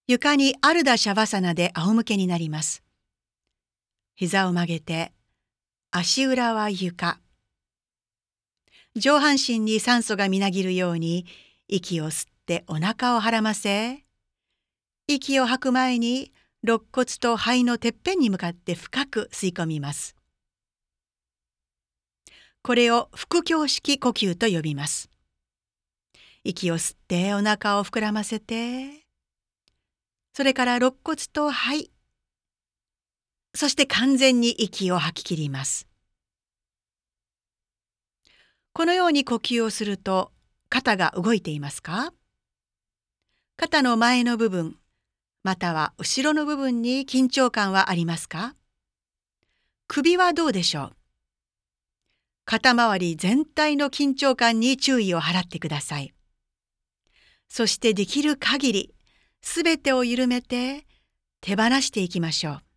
床にアルダシャバサナで仰向けになります。膝を曲げて、足裏は床。上半身に酸素がみなぎるように、息を吸ってお腹を膨らませ、息を吐く前に肋骨と肺のてっぺんに向かって深く吸い込みます。これを腹胸式呼吸と呼びます。息を吸ってお腹を膨らませて、それから肋骨と肺、そして完全に息を吐き切ります。このように呼吸をすると、肩が動いていますか？肩の前の部分、または後ろの部分に緊張感はありますか？首はどうでしょう？肩周り全体の緊張感に注意を払ってください。そしてできる限り、すべてを緩めて手放していきましょう。